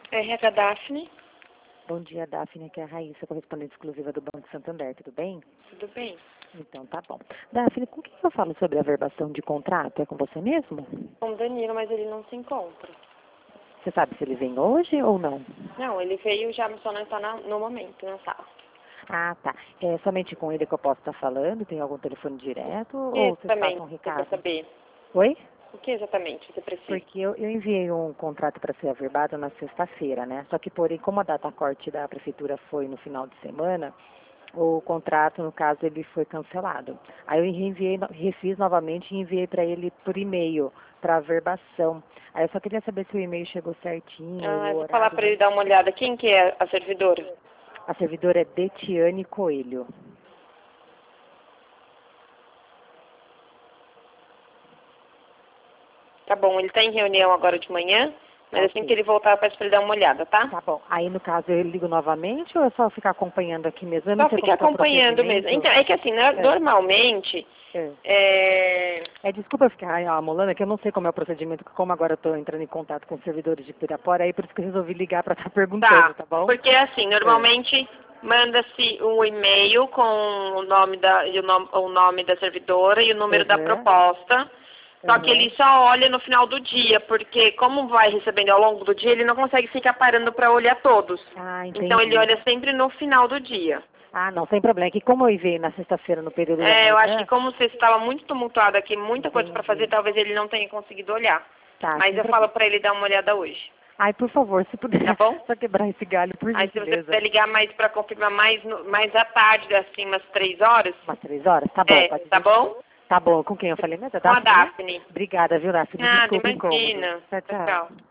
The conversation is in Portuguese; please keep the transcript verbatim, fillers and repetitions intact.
R H Daphne. Bom dia, Daphne. Aqui é a Raíssa, correspondente exclusiva do Banco Santander. Tudo bem? Tudo bem? Então, tá bom. Daphne, com quem eu falo sobre a verbação de contrato? É com você mesmo? Com o Danilo, mas ele não se encontra. Você sabe se ele vem hoje ou não? Não, ele veio já, só não está na- no momento na sala. Ah, tá. É somente com ele que eu posso estar falando? Tem algum telefone direto? O que Ou vocês exatamente passam um você quer recado? saber? Oi? O que exatamente você precisa? Porque eu, eu enviei um contrato para ser averbado na sexta-feira, né? Só que, porém, como a data corte da prefeitura foi no final de semana, o contrato, no caso, ele foi cancelado. Aí eu reenviei, no- refiz novamente e enviei para ele por e-mail, para averbação. Aí eu só queria saber se o e-mail chegou certinho, Ah, o eu vou falar horário, para né? ele dar uma olhada. Quem que é a servidora? A servidora é Detiane Coelho. Tá bom, ele está em reunião agora de manhã, mas assim Ok. que ele voltar, eu peço para ele dar uma olhada, tá? Tá bom. Aí, no caso, eu ligo novamente ou é só ficar acompanhando aqui mesmo? Eu não Só sei fica como que é o acompanhando mesmo. procedimento. Então, é que assim, né, É, normalmente, é. é... É, desculpa eu ficar amolando, é que eu não sei como é o procedimento, como agora eu estou entrando em contato com os servidores de Pirapora, aí por isso que eu resolvi ligar para estar perguntando, Tá, tá bom? porque assim, É. normalmente manda-se um e-mail com o nome da, e o, nome, o nome da servidora e o número da Aham, proposta, só que aham. ele só olha no final do dia, porque como vai recebendo ao longo do dia, ele não consegue ficar parando para olhar todos. Ah, Então ele entendi. olha sempre no final do dia. Ah, não, sem problema. É que como eu enviei na sexta-feira no período da É, eu acho que manhã, como você estava muito tumultuado aqui, muita coisa para fazer, entendi. talvez ele não tenha conseguido olhar. Tá, Mas sem eu falo problema. para ele dar uma olhada hoje, Ai, por favor, se puder tá bom? só quebrar esse galho, por Aí se você gentileza. puder ligar mais para confirmar mais, no- mais à tarde, assim, umas três horas, Umas três horas? Tá bom, é, pode tá deixar. bom? Tá bom, com quem eu falei mesmo? É Com a Daphne, né? Daphne. Obrigada, viu, Daphne? Nada, Desculpa o incômodo. imagina. Tchau, Tchau, tchau. tchau.